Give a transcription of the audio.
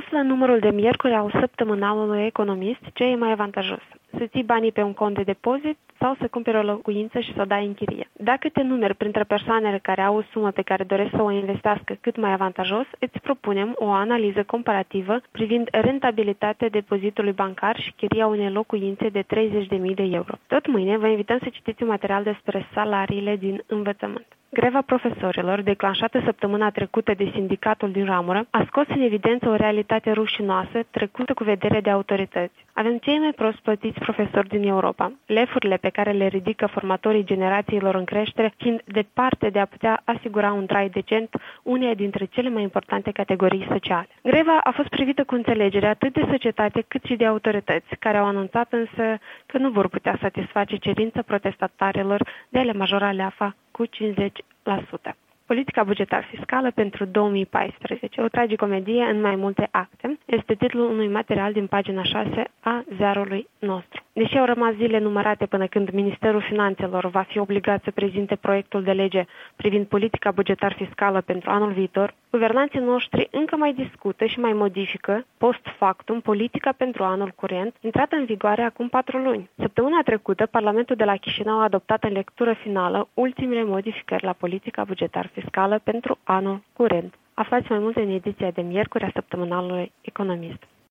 Află numărul de miercuri al săptămânalului Economist ce e mai avantajos. Să ții banii pe un cont de depozit sau să cumperi o locuință și să o dai în chirie. Dacă te numeri printre persoanele care au o sumă pe care doresc să o investească cât mai avantajos, îți propunem o analiză comparativă privind rentabilitatea depozitului bancar și chiria unei locuințe de 30.000 de euro. Tot mâine vă invităm să citiți un material despre salariile din învățământ. Greva profesorilor, declanșată săptămâna trecută de sindicatul din ramură, a scos în evidență o realitate rușinoasă trecută cu vedere de autorități. Avem cei mai prost plătiți profesori din Europa. Lefurile pe care le ridică formatorii generațiilor în creștere fiind departe de a putea asigura un trai decent uneia dintre cele mai importante categorii sociale. Greva a fost privită cu înțelegere atât de societate cât și de autorități, care au anunțat însă că nu vor putea satisface cerința protestatarilor de a le majora leafa cu 50%. Politica bugetar-fiscală pentru 2014, o tragicomedie în mai multe acte, este titlul unui material din pagina 6 a ziarului nostru. Deși au rămas zile numărate până când Ministerul Finanțelor va fi obligat să prezinte proiectul de lege privind politica bugetar-fiscală pentru anul viitor, guvernanții noștri încă mai discută și mai modifică, post factum, politica pentru anul curent, intrată în vigoare acum 4 luni. Săptămâna trecută, Parlamentul de la Chișinău a adoptat în lectură finală ultimele modificări la politica bugetar-fiscală pentru anul curent. Aflați mai multe în ediția de miercuri a săptămânalului Economist.